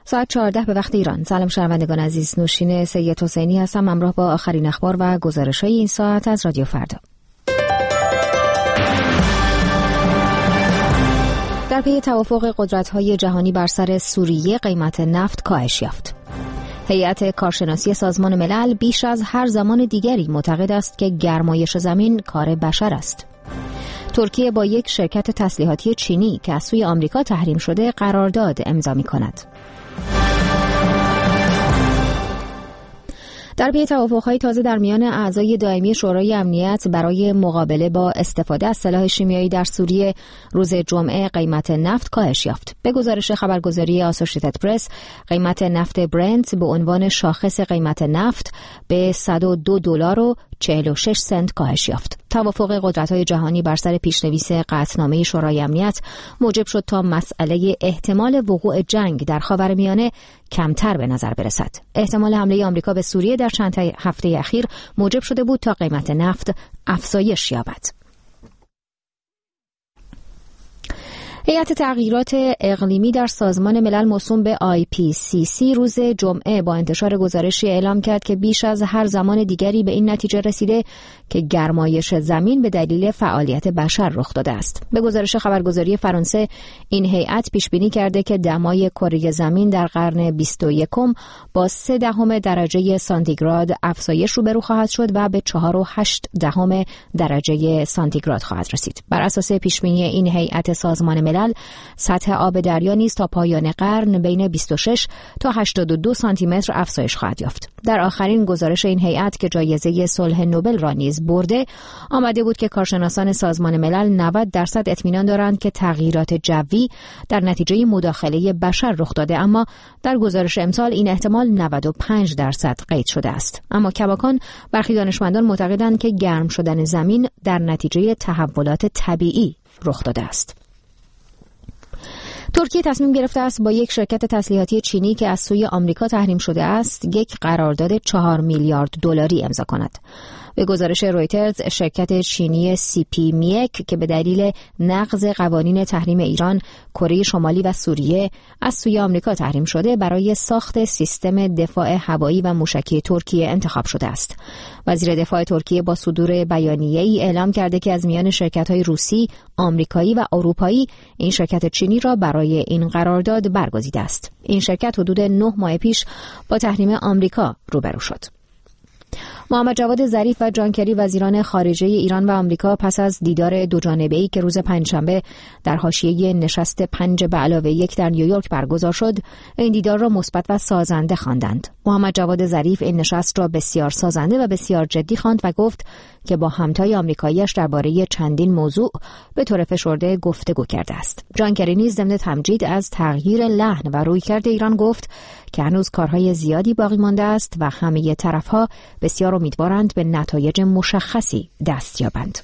ساعت 14 به وقت ایران. سلام شنوندگان عزیز، نوشین سید حسینی هستم، همراه با آخرین اخبار و گزارش‌های این ساعت از رادیو فردا. در پی توافق قدرت‌های جهانی بر سر سوریه، قیمت نفت کاهش یافت. هیئت کارشناسی سازمان ملل بیش از هر زمان دیگری معتقد است که گرمایش زمین کار بشر است. ترکیه با یک شرکت تسلیحاتی چینی که از سوی آمریکا تحریم شده قرارداد امضا می‌کند. در پی توافق‌های تازه در میان اعضای دائمی شورای امنیت برای مقابله با استفاده از سلاح شیمیایی در سوریه، روز جمعه قیمت نفت کاهش یافت. به گزارش خبرگزاری آسوشیتد پرس، قیمت نفت برنت به عنوان شاخص قیمت نفت به $102.46 کاهش یافت. توافق قدرت‌های جهانی بر سر پیشنویس قطعنامه شورای امنیت موجب شد تا مسئله احتمال وقوع جنگ در خاورمیانه کمتر به نظر برسد. احتمال حمله آمریکا به سوریه در چند هفته اخیر موجب شده بود تا قیمت نفت افزایش یابد. هیئت تغییرات اقلیمی در سازمان ملل موسوم به IPCC روز جمعه با انتشار گزارشی اعلام کرد که بیش از هر زمان دیگری به این نتیجه رسیده که گرمایش زمین به دلیل فعالیت بشر رخ داده است. به گزارش خبرگزاری فرانسه، این هیئت پیش بینی کرده که دمای کره زمین در قرن 21 با 0.3 درجه سانتیگراد افزایش روبرو خواهد شد و به 4.8 درجه سانتیگراد خواهد رسید. بر اساس پیش بینی این هیئت سازمان ملل، سطح آب دریا نیز تا پایان قرن بین 26 تا 82 سانتی متر افزایش خواهد یافت. در آخرین گزارش این هیئت که جایزه صلح نوبل را نیز برده، آمده بود که کارشناسان سازمان ملل 90% اطمینان دارند که تغییرات جوی در نتیجه مداخله بشر رخ داده، اما در گزارش امسال این احتمال 95% قید شده است. اما کماکان برخی دانشمندان معتقدند که گرم شدن زمین در نتیجه تحولات طبیعی رخ داده است. ترکیه تصمیم گرفته است با یک شرکت تسلیحاتی چینی که از سوی آمریکا تحریم شده است، یک قرارداد 4 میلیارد دلاری امضا کند. به گزارش رویترز، شرکت چینی CP میک که به دلیل نقض قوانین تحریم ایران، کره شمالی و سوریه از سوی آمریکا تحریم شده، برای ساخت سیستم دفاع هوایی و موشکی ترکیه انتخاب شده است. وزیر دفاع ترکیه با صدور بیانیه‌ای اعلام کرده که از میان شرکت‌های روسی، آمریکایی و اروپایی، این شرکت چینی را برای این قرارداد برگزیده است. این شرکت حدود 9 ماه پیش با تحریم آمریکا روبرو شد. محمد جواد ظریف و جان کری، وزیران خارجه ایران و آمریکا، پس از دیدار دوجانبه‌ای که روز پنجشنبه در حاشیه نشست 5+1 در نیویورک برگزار شد، این دیدار را مثبت و سازنده خواندند. محمد جواد ظریف این نشست را بسیار سازنده و بسیار جدی خواند و گفت که با همتای آمریکایی‌اش درباره چندین موضوع به طور فشرده گفتگو کرده است. جان کری نیز ضمن تمجید از تغییر لحن و رویکرد ایران گفت که هنوز کارهای زیادی باقی مانده است و همه طرف‌ها بسیار امیدوارند به نتایج مشخصی دست یابند.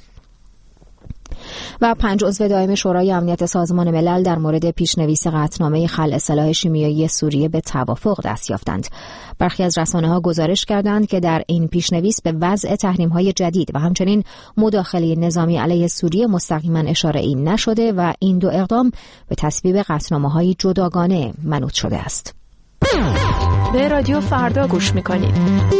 و 5 عضو دائم شورای امنیت سازمان ملل در مورد پیشنویس قطعنامه خلع سلاح شیمیایی سوریه به توافق دست یافتند. برخی از رسانه‌ها گزارش کردند که در این پیشنویس به وضع تحریم‌های جدید و همچنین مداخله نظامی علیه سوریه مستقیما اشاره‌ای نشده و این دو اقدام به تصویب قطعنامه‌های جداگانه منوط شده است. به رادیو فردا گوش می‌کنید.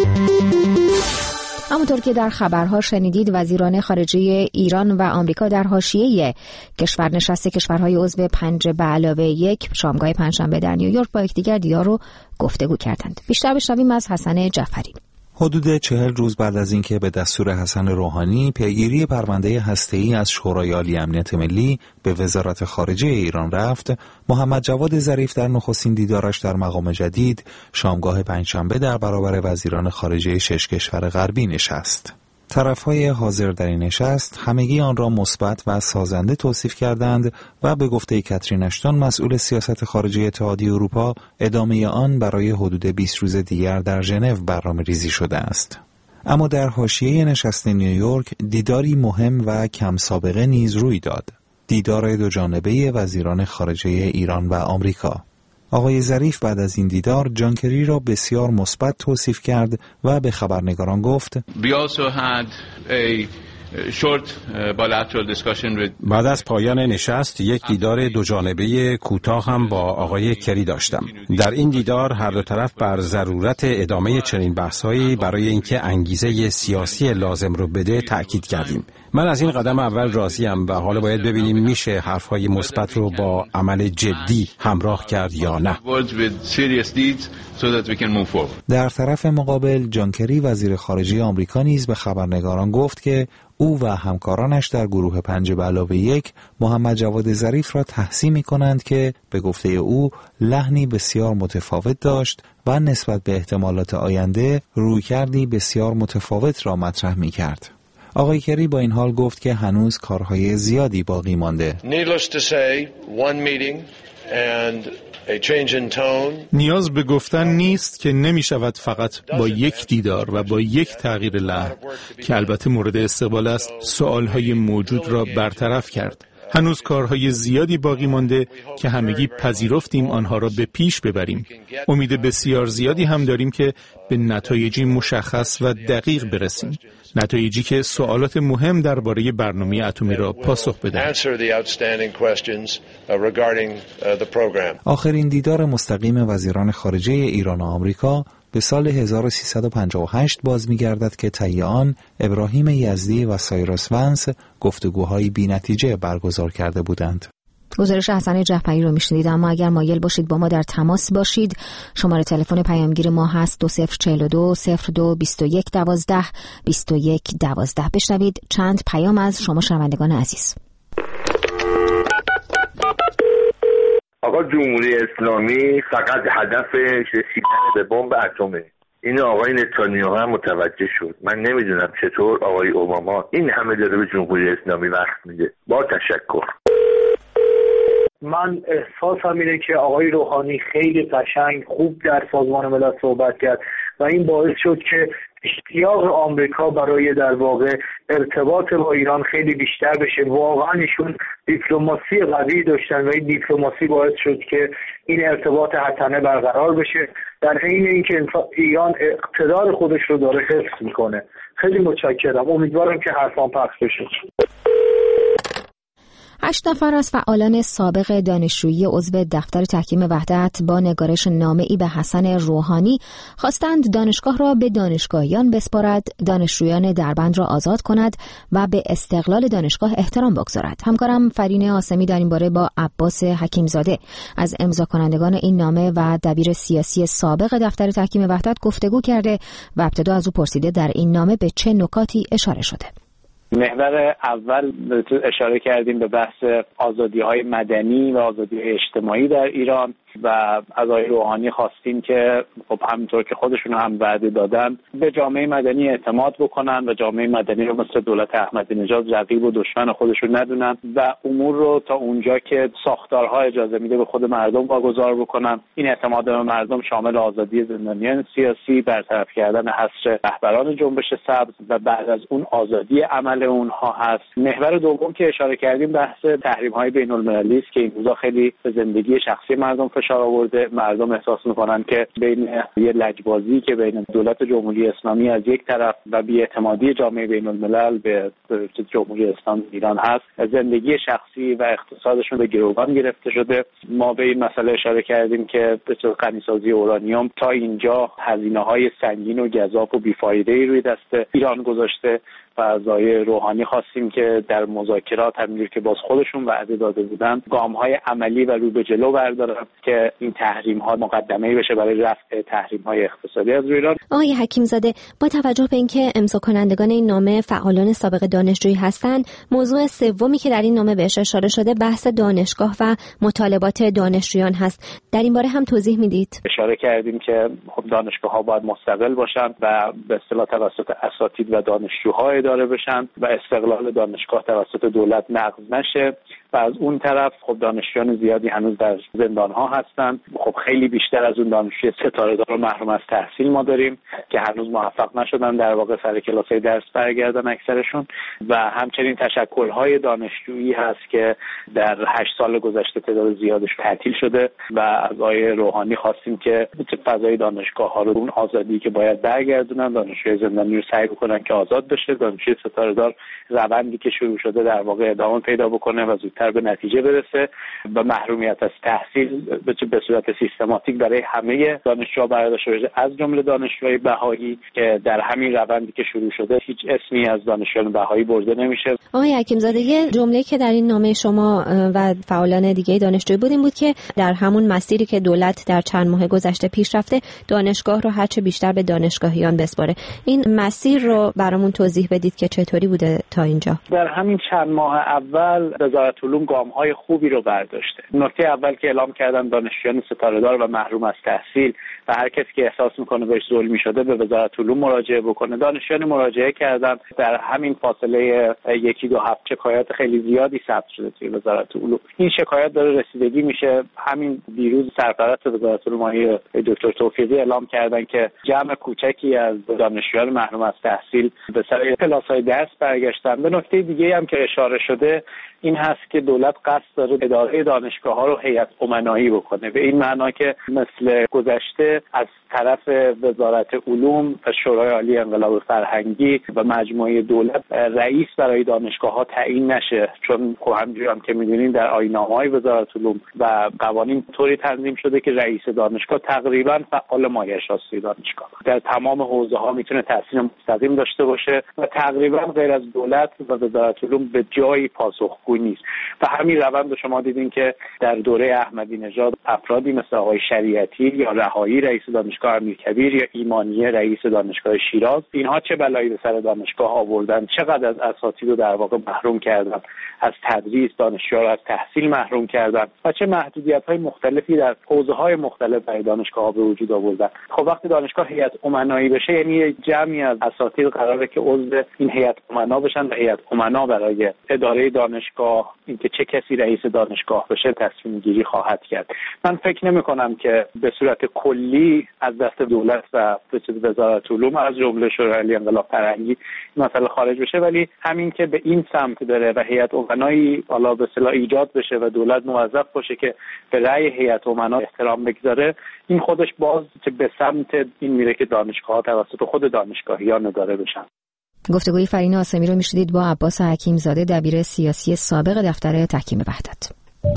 همونطور که در خبرها شنیدید، وزیران خارجه ایران و آمریکا در حاشیه نشست کشورهای عضو 5+1 شامگاه پنجشنبه در نیویورک با یکدیگر دیدار و گفتگو کردند. بیشتر بشنویم از حسن جعفری. حدود 40 روز بعد از اینکه به دستور حسن روحانی پیگیری پرونده هسته‌ای از شورای عالی امنیت ملی به وزارت خارجه ایران رفت، محمد جواد ظریف در نخستین دیدارش در مقام جدید شامگاه پنجشنبه در برابر وزیران خارجه 6 کشور غربی نشست. طرف‌های حاضر در این نشست همگی آن را مثبت و سازنده توصیف کردند و به گفته کاترین اشتون، مسئول سیاست خارجی اتحادیه اروپا، ادامه آن برای حدود 20 روز دیگر در ژنو برنامه‌ریزی شده است. اما در حاشیه نشست نیویورک دیداری مهم و کم سابقه نیز روی داد: دیدار دوجانبه وزیران خارجه ایران و آمریکا. آقای ظریف بعد از این دیدار جان کری را بسیار مثبت توصیف کرد و به خبرنگاران گفت: We also had a بعد از پایان نشست یک دیدار دوجانبه کوتاه هم با آقای کری داشتم. در این دیدار هر دو طرف بر ضرورت ادامه چنین بحث‌هایی برای اینکه انگیزه سیاسی لازم رو بده تأکید کردیم. من از این قدم اول راضیم و حالا باید ببینیم میشه حرف‌های مثبت رو با عمل جدی همراه کرد یا نه. در طرف مقابل جان کری وزیر خارجه آمریکا نیز به خبرنگاران گفت که او و همکارانش در گروه 5+1 محمد جواد ظریف را تحسین می‌کنند که به گفته او لحنی بسیار متفاوت داشت و نسبت به احتمالات آینده رویکردی بسیار متفاوت را مطرح می‌کرد. آقای کری با این حال گفت که هنوز کارهای زیادی باقی مانده. نیاز به گفتن نیست که نمی شود فقط با یک دیدار و با یک تغییر لحن که البته مورد استقبال است سوالهای موجود را برطرف کرد. هنوز کارهای زیادی باقی مانده که همگی پذیرفتیم آنها را به پیش ببریم. امید بسیار زیادی هم داریم که به نتایجی مشخص و دقیق برسیم. نتایجی که سوالات مهم درباره برنامه اتمی را پاسخ بدهد. آخرین دیدار مستقیم وزیران خارجه ایران و آمریکا به سال 1358 باز می‌گردد که طی آن ابراهیم یزدی و سایرس ونس گفتگوهای بی‌نتیجه برگزار کرده بودند. گزارش حسن جعفری رو میشنید. اما اگر مایل باشید با ما در تماس باشید، شماره تلفن پیامگیر ما هست 2042 02 21 12 21 12. بشنوید چند پیام از شما شنوندگان عزیز. آقا جمهوری اسلامی فقط هدفش رسیدن به بمب اتمه. این آقای نتانیاهو هم متوجه شد. من نمیدونم چطور آقای اوباما این همه داره به جمهوری اسلامی وقت میده. با تشکر. من احساسم اینه که آقای روحانی خیلی قشنگ خوب در سازمان ملل صحبت کرد و این باعث شد که اشتیاق آمریکا برای در واقع ارتباط با ایران خیلی بیشتر بشه. واقعا ایشون دیپلماسی قوی داشتن و این دیپلماسی باعث شد که این ارتباط حتما برقرار بشه، در حین اینکه ایران اقتدار خودش رو داره حفظ میکنه. خیلی متشکرم. امیدوارم که حرفام پخش بشه. 8 نفر از فعالان سابق دانشجویی عضو دفتر تحکیم وحدت با نگارش نامه‌ای به حسن روحانی خواستند دانشگاه را به دانشگاهیان بسپارد، دانشجویان دربند را آزاد کند و به استقلال دانشگاه احترام بگذارد. همکارم فرین آسمی در این باره با عباس حکیمزاده از امضا کنندگان این نامه و دبیر سیاسی سابق دفتر تحکیم وحدت گفتگو کرده و ابتدا از او پرسیده در این نامه به چه نکاتی اشاره شده. محور اول اشاره کردیم به بحث آزادی‌های مدنی و آزادی‌های اجتماعی در ایران و از آقای روحانی خواستیم که خب همینطور که خودشون هم وعده دادن به جامعه مدنی اعتماد بکنن و جامعه مدنی رو مثل دولت احمدی نژاد رقیب و دشمن خودشون ندونن و امور رو تا اونجا که ساختارها اجازه میده به خود مردم واگذار بکنن. این اعتماد به مردم شامل آزادی زندانیان سیاسی، برطرف کردن حصر رهبران جنبش سبز و بعد از اون آزادی عمل اونها هست. محور دوم که اشاره کردیم بحث تحریم‌های بین‌المللی است که این روزا خیلی به زندگی شخصی مردم فشار آورده. مردم احساس می‌کنن که بین یه لجبازی که بین دولت جمهوری اسلامی از یک طرف و بی‌اعتمادی جامعه بین‌الملل به جمهوری اسلامی ایران هست، زندگی شخصی و اقتصادشون به گروگان گرفته شده. ما به این مسئله اشاره کردیم که به صورت غنیسازی اورانیوم تا اینجا هزینه‌های سنگین و گزاف و بی‌فایده‌ای روی دست ایران گذاشته و از آقای روحانی خواستیم که در مذاکرات همینجور که باز خودشون وعده داده بودن گام‌های عملی و رو به جلو بردارن که این تحریم‌ها مقدمه‌ای بشه برای رفع تحریم‌های اقتصادی از ایران. آقای حکیمزاده، با توجه به اینکه امضا کنندگان این نامه فعالان سابق دانشجویی هستند، موضوع سومی که در این نامه بهش اشاره شده بحث دانشگاه و مطالبات دانشجویان هست. در این باره هم توضیح میدید؟ اشاره کردیم که خب دانشگاه‌ها باید مستقل باشن و به اصطلاح توسط اساتید و دانشجوها اداره بشن و استقلال دانشگاه توسط دولت نقض نشه و از اون طرف خب دانشجویان زیادی هنوز در زندان‌ها هستن. خب خیلی بیشتر از اون دانشجوی ستاره‌دار رو محروم از تحصیل ما داریم که هنوز موفق نشدن در واقع سر کلاس‌های درس برگردن اکثرشون، و همچنین تشکل‌های دانشجویی هست که در 8 سال گذشته تعداد زیادش تعطیل شده و از آقای روحانی خواستیم که فضای دانشگاه‌ها رو اون آزادی که باید برگردونن، دانشجوی زندانی رو سعی بکنن که آزاد بشه، دانشجوی ستاره‌دار روندی که شروع شده در واقع ادامه پیدا بکنه و زودتر به نتیجه برسه و محرومیت از تحصیل به صورت سیستماتیک برای همه دانشجوها برداشته بشه، از جمله دانشجوهای بهایی که در همین روندی که شروع شده هیچ اسمی از دانشجویان بهایی برده نمیشه. آقای حکیمزاده، یه جمله که در این نامه شما و فعالان دیگه دانشجویی بود این بود که در همون مسیری که دولت در چند ماه گذشته پیش رفته، دانشگاه رو هرچه بیشتر به دانشگاهیان بسپاره. این مسیر رو برامون توضیح بدید که چطوری بوده تا اینجا؟ در همین چند ماه اول وزارت علوم گام‌های خوبی رو برداشته. نکته اول که اعلام کردن دانشجویان ستاره‌دار و محروم از تحصیل و هر کسی که احساس میکنه بهش ظلمی شده به وزارت علوم مراجعه بکنه. دانشجویان مراجعه کردن، در همین فاصله 1-2 هفته شکایات خیلی زیادی ثبت شده توی وزارت علوم. این شکایات داره رسیدگی میشه. همین دیروز سرپرست وزارت علوم آقای دکتر توفیقی اعلام کردن که جمع کوچکی از دانشجویان محروم از تحصیل به سر کلاس‌های درس برگشتن. به نکته دیگه هم که اشاره شده این هست که دولت قصد داره اداره دانشگاه‌ها رو هیئت امنایی بکنه، به این معنا که مثل گذشته از طرف وزارت علوم و شورای عالی انقلاب فرهنگی و مجموعه دولت رئیس برای دانشگاه‌ها تعیین نشه، چون همونجوری هم که می‌دونین در آیین‌نامه‌های وزارت علوم و قوانین طوری تنظیم شده که رئیس دانشگاه تقریباً فعال مایه‌اش است. دانشگاه در تمام حوزه‌ها میتونه تأثیر مستقیم داشته باشه و تقریباً غیر از دولت و وزارت علوم به جایی پاسخگو نیست. و همین روند رو شما دیدین که در دوره احمدی نژاد افرادی مثل آقای شریعتی یا رهایی رئیس دانشگاه امیرکبیر یا ایمانیه رئیس دانشگاه شیراز، اینها چه بلایی به سر دانشگاه آوردن، چقدر از اساتید رو در واقع محروم کردن از تدریس، دانشجوها رو از تحصیل محروم کردن و چه محدودیت‌های مختلفی در حوزه‌های مختلف برای دانشگاه‌ها به وجود آوردن. خب وقتی دانشگاه هیئت امنایی بشه یعنی جمعی از اساتید قراره که عضو این هیئت امنا بشن و هیئت امنا برای اداره دانشگاه، اینکه چه کسی رئیس دانشگاه بشه، تصمیم گیری خواهد کرد. من فکر نمی‌کنم که به صورت کلی از دست دولت و وزارت علوم از جمله شورای عالی انقلاب فرهنگی مثلا خارج بشه، ولی همین که به این سمت بره و هیئت امنایی حالا به اصطلاح ایجاد بشه و دولت موظف باشه که به رأی هیئت امنا احترام بگذاره، این خودش باز به سمت این میره که دانشگاه‌ها توسط خود دانشگاهیان اداره بشن. گفتگوی فرین آسمی رو میشنیدید با عباس حکیمزاده، دبیر سیاسی سابق دفتر تحکیم وحدت.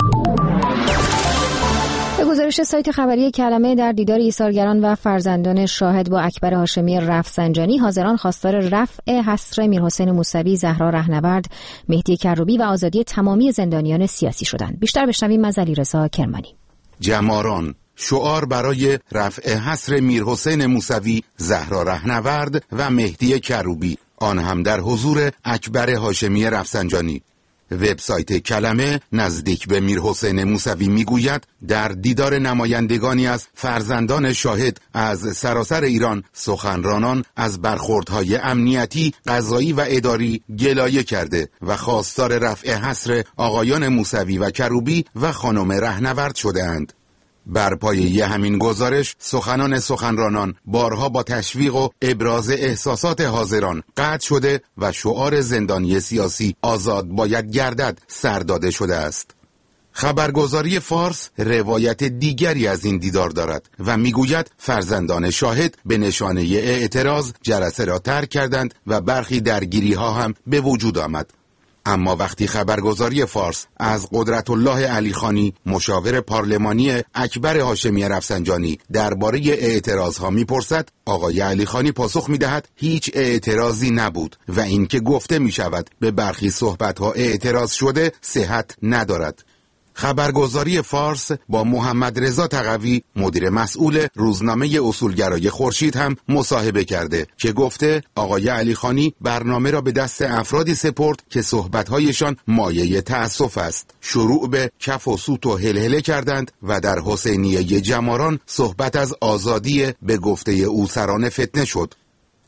به گزارش سایت خبری کلمه، در دیدار ایثارگران و فرزندان شاهد با اکبر هاشمی رفسنجانی، حاضران خواستار رفع حصر میرحسین موسوی، زهرا رهنورد، مهدی کروبی و آزادی تمامی زندانیان سیاسی شدند. بیشتر بشنویم از علیرضا کرمانی. جماران، شعار برای رفع حصر میرحسین موسوی، زهرا رهنورد و مهدی کروبی، آن هم در حضور اکبر هاشمی رفسنجانی. وبسایت کلمه نزدیک به میرحسین موسوی میگوید در دیدار نمایندگانی از فرزندان شاهد از سراسر ایران، سخنرانان از برخوردهای امنیتی، قضایی و اداری گلایه کرده و خواستار رفع حصر آقایان موسوی و کروبی و خانم رهنورد شده‌اند. بر پایه همین گزارش سخنرانان بارها با تشویق و ابراز احساسات حاضران قطع شده و شعار زندانی سیاسی آزاد باید گردد سر داده شده است. خبرگزاری فارس روایت دیگری از این دیدار دارد و میگوید فرزندان شاهد به نشانه اعتراض جلسه را ترک کردند و برخی درگیری ها هم به وجود آمد. اما وقتی خبرگزاری فارس از قدرت الله علیخانی، مشاور پارلمانی اکبر هاشمی رفسنجانی، درباره اعتراضها میپرسد، آقای علیخانی پاسخ میدهد هیچ اعتراضی نبود و اینکه گفته میشود به برخی صحبتها اعتراض شده صحت ندارد. خبرگزاری فارس با محمد رضا تقوی، مدیر مسئول روزنامه اصولگرای خورشید هم مصاحبه کرده که گفته آقای علیخانی برنامه را به دست افرادی سپرد که صحبت‌هایشان مایه تأسف است. شروع به کف و سوت و هلهله کردند و در حسینیه جماران صحبت از آزادی به گفته او سران فتنه شد.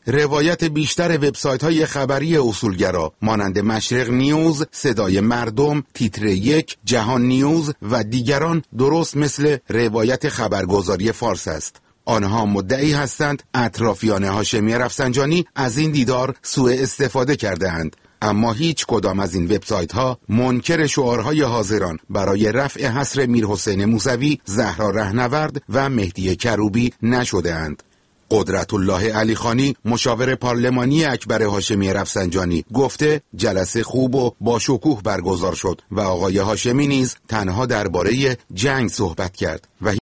روایت بیشتر وبسایت‌های خبری اصولگرا مانند مشرق نیوز، صدای مردم، تیتر 1، جهان نیوز و دیگران درست مثل روایت خبرگزاری فارس است. آنها مدعی هستند اطرافیان هاشمی رفسنجانی از این دیدار سوء استفاده کرده اند، اما هیچ کدام از این وبسایت ها منکر شعارهای حاضران برای رفع حصر میرحسین موسوی، زهرا رهنورد و مهدی کروبی نشده اند. قدرت الله علی خانی مشاور پارلمانی اکبر هاشمی رفسنجانی گفته جلسه خوب و با شکوه برگزار شد و آقای هاشمی نیز تنها درباره جنگ صحبت کرد و